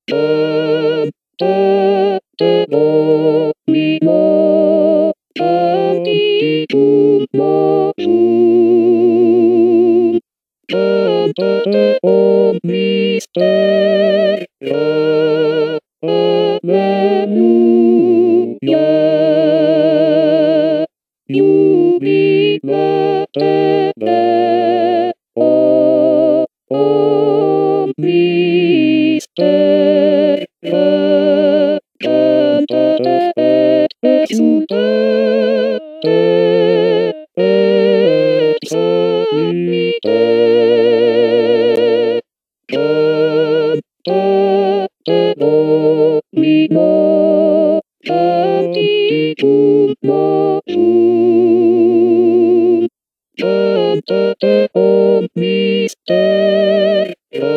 Cantatelo mimo cantitum nostrum. Cantate omnisteria, alleluia. Jubilate Deo, omnisteria, cantate et exsultate et salite. Cantate Domino cantitum nostrum. Cantate omnisteria,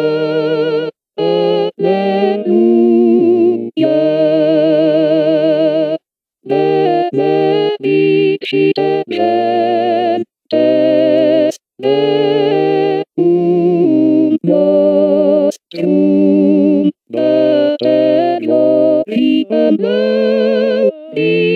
alleluia. Benedicite gentes Deum nostrum, Betelio in